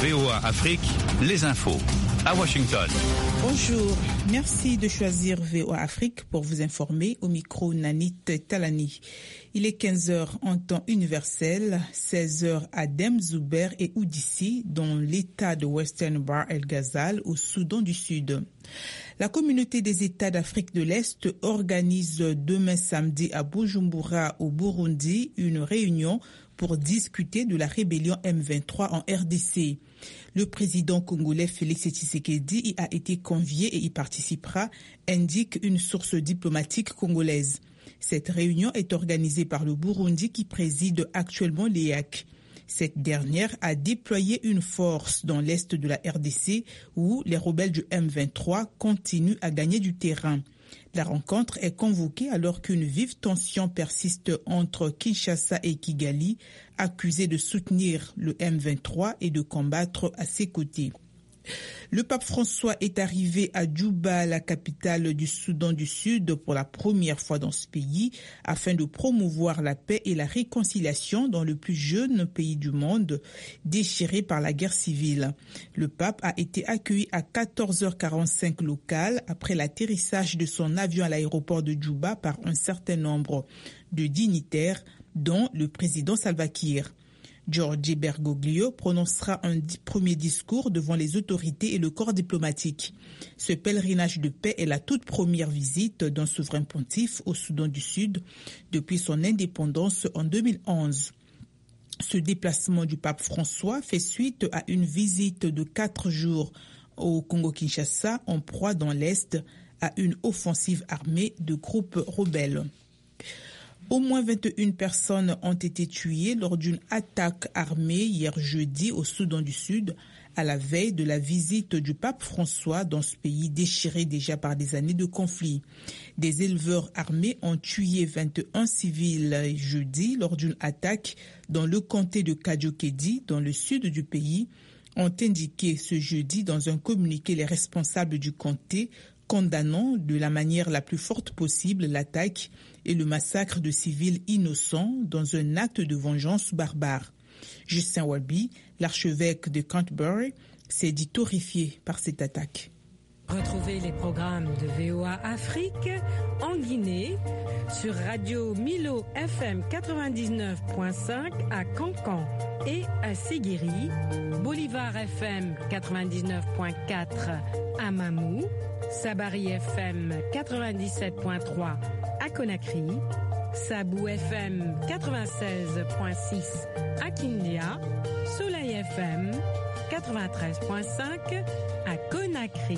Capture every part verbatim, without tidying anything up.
V O A Afrique, les infos à Washington. Bonjour, merci de choisir V O A Afrique pour vous informer. Au micro, Nanit Talani. Il est quinze heures en temps universel, seize heures à Dem, Zouber et Oudissi, dans l'état de Western Bahr el Ghazal, au Soudan du Sud. La communauté des États d'Afrique de l'Est organise demain samedi à Bujumbura, au Burundi, une réunion pour discuter de la rébellion M vingt-trois en R D C. Le président congolais Félix Tshisekedi y a été convié et y participera, indique une source diplomatique congolaise. Cette réunion est organisée par le Burundi qui préside actuellement l'E A C. Cette dernière a déployé une force dans l'est de la R D C où les rebelles du M vingt-trois continuent à gagner du terrain. La rencontre est convoquée alors qu'une vive tension persiste entre Kinshasa et Kigali, accusés de soutenir le M vingt-trois et de combattre à ses côtés. Le pape François est arrivé à Djouba, la capitale du Soudan du Sud, pour la première fois dans ce pays, afin de promouvoir la paix et la réconciliation dans le plus jeune pays du monde, déchiré par la guerre civile. Le pape a été accueilli à quatorze heures quarante-cinq locales après l'atterrissage de son avion à l'aéroport de Djouba par un certain nombre de dignitaires, dont le président Salva Kiir. Giorgi Bergoglio prononcera un premier discours devant les autorités et le corps diplomatique. Ce pèlerinage de paix est la toute première visite d'un souverain pontife au Soudan du Sud depuis son indépendance en deux mille onze. Ce déplacement du pape François fait suite à une visite de quatre jours au Congo-Kinshasa en proie dans l'Est à une offensive armée de groupes rebelles. Au moins vingt et une personnes ont été tuées lors d'une attaque armée hier jeudi au Soudan du Sud, à la veille de la visite du pape François dans ce pays déchiré déjà par des années de conflit. Des éleveurs armés ont tué vingt et un civils jeudi lors d'une attaque dans le comté de Kajokedi, dans le sud du pays, ont indiqué ce jeudi dans un communiqué les responsables du comté, condamnant de la manière la plus forte possible l'attaque et le massacre de civils innocents dans un acte de vengeance barbare. Justin Welby, l'archevêque de Canterbury, s'est dit horrifié par cette attaque. Retrouvez les programmes de V O A Afrique en Guinée sur Radio Milo F M quatre-vingt-dix-neuf point cinq à Cancan et à Séguéri, Bolivar F M quatre-vingt-dix-neuf point quatre à Mamou, Sabari F M quatre-vingt-dix-sept point trois à Conakry, Sabou F M quatre-vingt-seize point six à Kindia, Soleil F M quatre-vingt-treize point cinq à Conakry.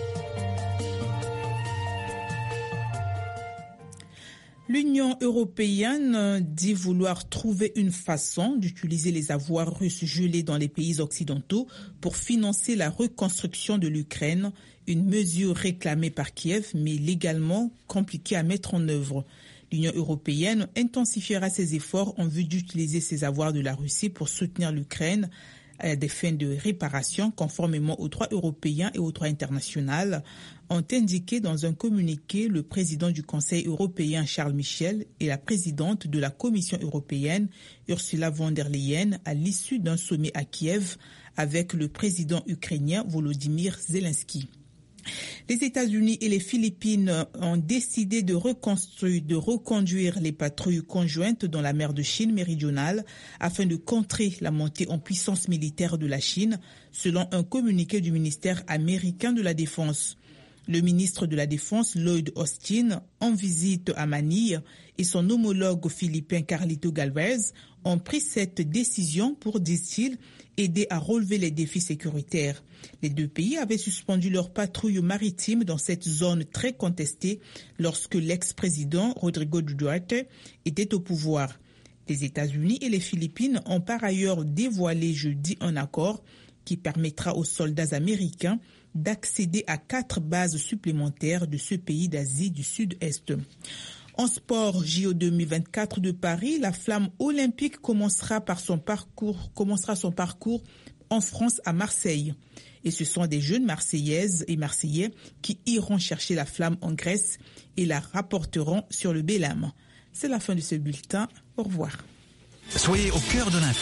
L'Union européenne dit vouloir trouver une façon d'utiliser les avoirs russes gelés dans les pays occidentaux pour financer la reconstruction de l'Ukraine, une mesure réclamée par Kiev mais légalement compliquée à mettre en œuvre. L'Union européenne intensifiera ses efforts en vue d'utiliser ces avoirs de la Russie pour soutenir l'Ukraine à des fins de réparation conformément aux droits européens et aux droits internationaux, ont indiqué dans un communiqué le président du Conseil européen Charles Michel et la présidente de la Commission européenne Ursula von der Leyen à l'issue d'un sommet à Kiev avec le président ukrainien Volodymyr Zelensky. Les États-Unis et les Philippines ont décidé de reconstruire, de reconduire les patrouilles conjointes dans la mer de Chine méridionale afin de contrer la montée en puissance militaire de la Chine, selon un communiqué du ministère américain de la Défense. Le ministre de la Défense, Lloyd Austin, en visite à Manille, et son homologue philippin Carlito Galvez ont pris cette décision pour, disent-ils, aider à relever les défis sécuritaires. Les deux pays avaient suspendu leur patrouille maritime dans cette zone très contestée lorsque l'ex-président Rodrigo Duterte était au pouvoir. Les États-Unis et les Philippines ont par ailleurs dévoilé jeudi un accord qui permettra aux soldats américains d'accéder à quatre bases supplémentaires de ce pays d'Asie du Sud-Est. En sport, J O deux mille vingt-quatre de Paris, la flamme olympique commencera par son parcours, commencera son parcours en France à Marseille. Et ce sont des jeunes Marseillaises et Marseillais qui iront chercher la flamme en Grèce et la rapporteront sur le Bélam. C'est la fin de ce bulletin. Au revoir. Soyez au cœur de l'info.